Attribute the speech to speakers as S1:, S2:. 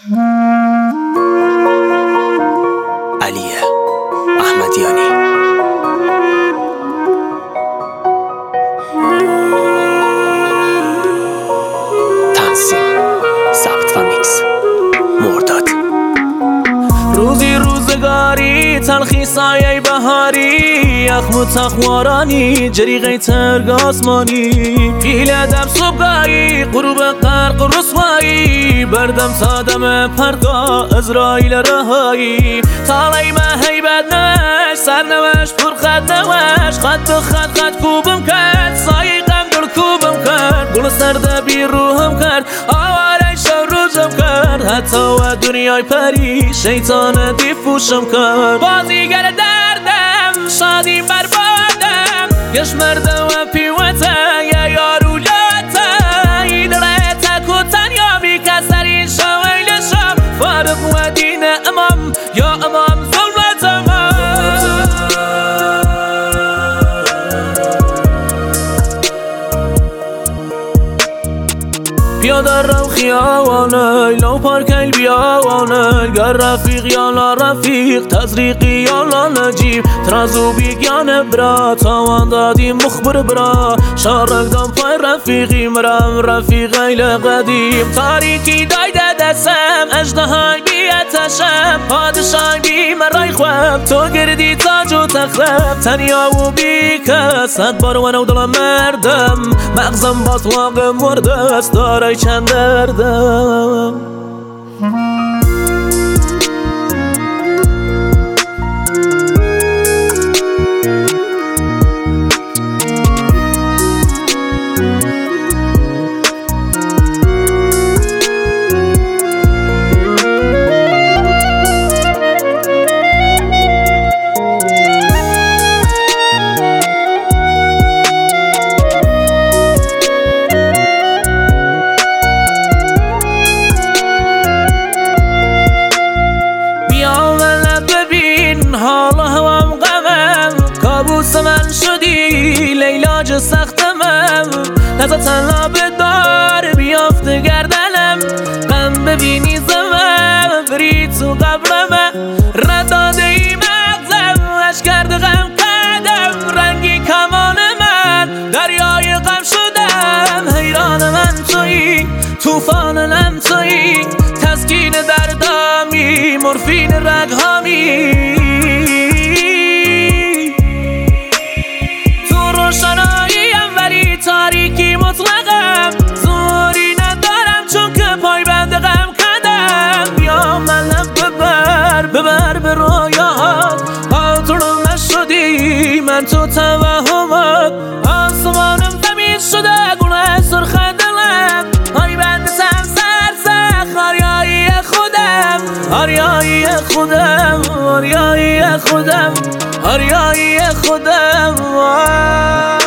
S1: علی احمدیانی. تنظیم، ضبط و میکس مرداد.
S2: روزی روزگاری تلخی سایه بهاری، یخم و تخمارانی جریقه ترگ آسمانی، پیل دم صبحگاهی غروب غرق و رسوایی، بردم تا دم پرگاه ازرائیل رهایی، تالی من هیبت نوش سرنوش پر خط نوش، خط به خط کوبم کرد سایه غم دل کوبم کرد، گل سرد بی روحم کرد آواره شب روزم کرد، حتی و دنیای پری شیطان دیفوشم کرد، بازیگر دردم شادی بربادم گش مردم و پیوته یا یارو لاته این ریت کتن یا بی کسری شویل شم فارق و دین امام یا امام ظلمت امام. پیاده رو خیابانه لو پارکیل بیابانه، گر رفیق یا لا رفیق تزریقی یا لا نجیب، ترازو بیگیانه برا تاوان دادی مخبر برا، شارک دام پای رفیقی مرم رفیق ایل قدیم، تاریکی دایده دستم اجدهای بیتشم، پادشای بی مرای خواب تو گردی تاج و تخرب، تنیا و بی کس صد بار ونو دلم مردم، مغزم باطلاق مرده است دارای چند دردم. حالا هوام غمم کابوس من شدی لیلاج سختمم، لحظه تنها به دار بیافته گردنم، غم ببینی زمم فرید تو قبرمم، رداده ای مغزم اش کرده غم قدم، رنگی کمان من دریای غم شدم، حیران من تویی توفان لم تویی، تسکین دردامی مورفین رگهامی، تاریکی مطلقم زوری ندارم چون که پای بند غم کردم، بیا من ببر به رویات پاترون نشدی من تو توهمات، آسمانم زمین شده گونه سرخ دلم، پای بندتم سرسخ آریایی خودم آریایی خودم آریایی خودم آریایی خودم.